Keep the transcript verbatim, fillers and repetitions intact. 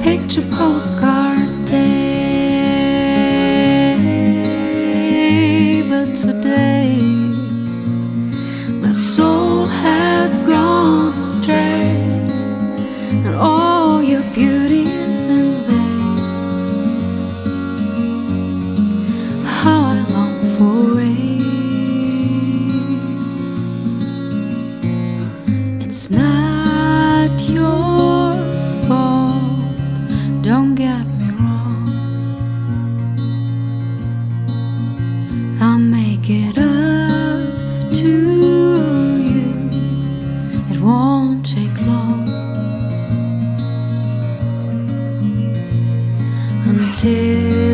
picture postcard day. But today my soul has gone astray, and all your beauty is in vain. How I long for rain. It's not your fault, don't get me wrong. I'll make it up to you, it won't take long. Until